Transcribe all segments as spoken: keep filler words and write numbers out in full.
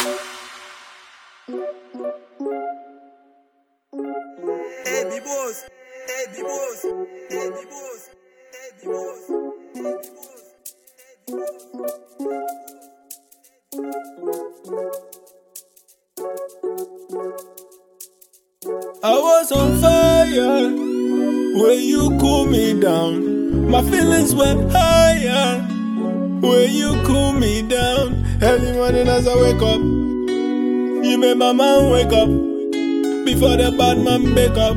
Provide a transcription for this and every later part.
Hey, B-Boss. Hey, B-Boss. Hey, B-Boss. Hey, B-Boss. Hey, I was on fire when you cool me down. My feelings went higher when you cool me down. Early morning as I wake up, you made my man wake up. Before the bad man wake up,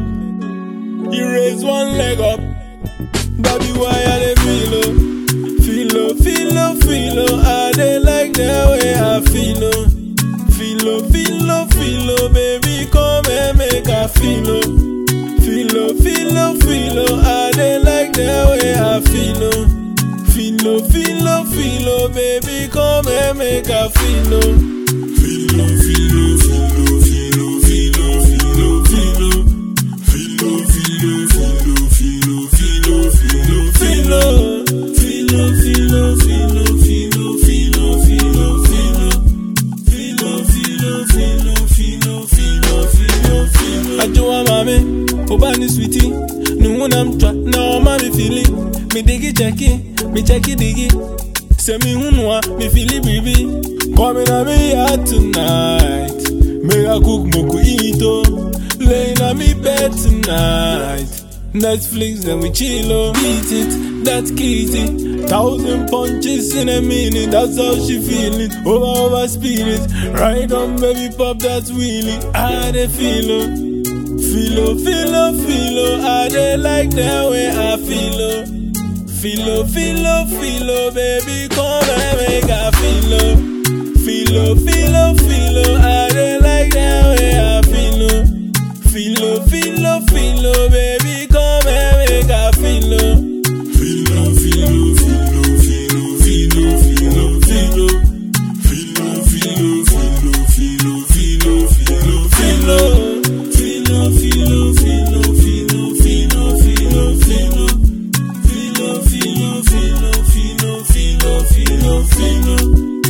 you raise one leg up. Baby, why are they feel oh? Feel oh, feel oh, feel oh. I they like the way I feel oh. Feel oh, feel oh, feel oh. Baby, come and make I feel oh. Feel oh, feel oh, feel oh. I they like the way I feel oh. Feel oh, feel oh, feel oh. Baby, come and make I feel oh. Feel oh, feel oh, feel oh, feel oh, feel oh, feel oh, feel oh. Feel oh, feel oh, feel oh, feel oh, feel oh, feel oh, feel oh. Feel oh, feel oh, feel oh, feel oh, feel oh, feel oh, feel oh. Feel oh, feel oh, feel oh, feel oh, feel oh, feel oh, feel oh. Ajuwa mami, obani sweetie. Nuhuna mtwa, na mami feeling. Me digi checki, me checki digi. Say me hunwa, me feeli baby. Coming at me out tonight. Make I cook moku ito. Laying on me bed tonight. Netflix then we chill oh. Beat it, that's kitty. Thousand punches in a minute, that's how she feeling. Over over spirit, right on baby pop that's wheelie. I dey feel oh, feel oh, feel oh, feel oh. I dey like the way I feel oh. Feel oh, feel oh, feel oh, baby come and make I feel oh. Feel oh, feel oh, feel oh. I dey like the way I feel oh. Feel oh, feel oh, feel oh, baby come and make I feel oh. Feel oh, feel oh, feel oh, feel oh, feel oh, feel oh, feel oh. Feel oh, feel oh, feel oh, feel oh, feel oh, feel oh, feel oh. Feel oh, feel oh, feel oh, feel oh, feel oh, feel oh, feel oh. Feel oh, feel oh, feel oh, feel oh, feel oh, feel oh, feel oh.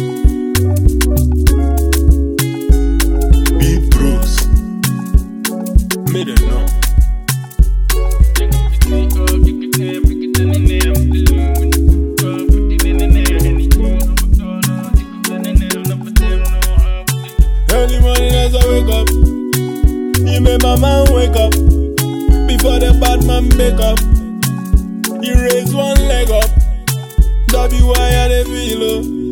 Big Bros. Me don't know. Early morning as I wake up, you made my man wake up. Before the bad man wake up, you raise one leg up. That be why I dey feel oh.